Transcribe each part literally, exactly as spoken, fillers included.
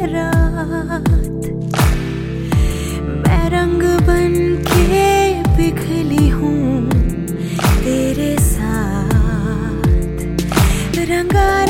रात मैं रंग बन के पिघली हूँ तेरे साथ रंगारे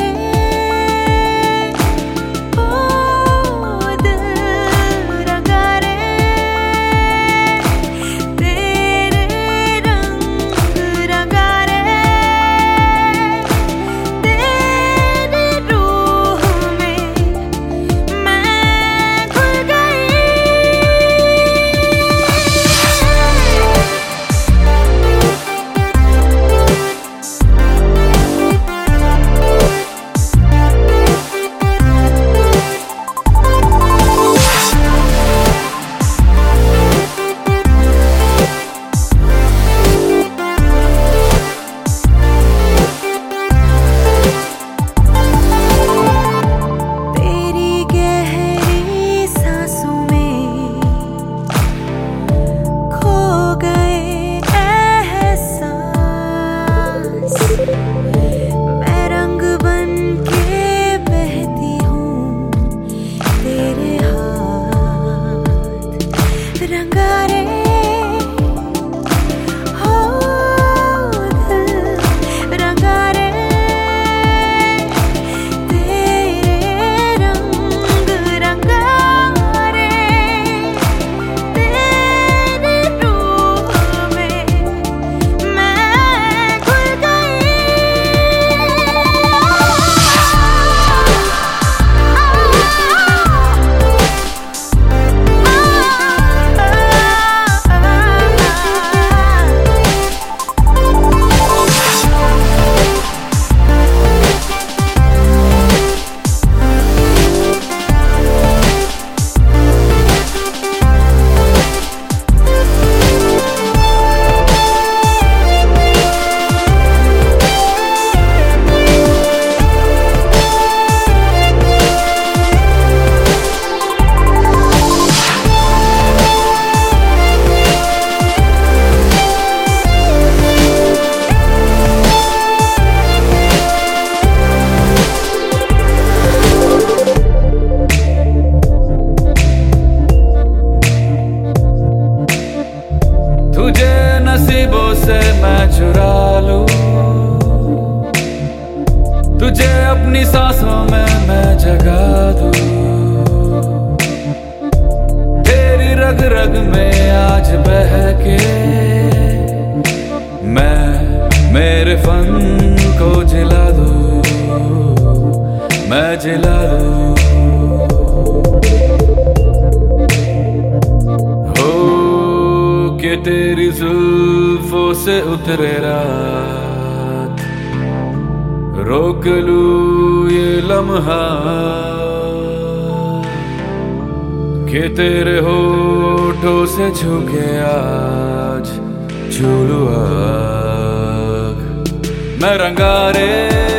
नसीबों से मैं चुरा लूं तुझे अपनी सांसों में मैं जगा दूं तेरी रग रग में आज बह के मैं मेरे फन को जिला दूं मैं जिला दूं के तेरी जुल्फों से उतरे रात रोक लूं ये लम्हा के तेरे होठों से झुके आज छू लूं आग मैं रंगारे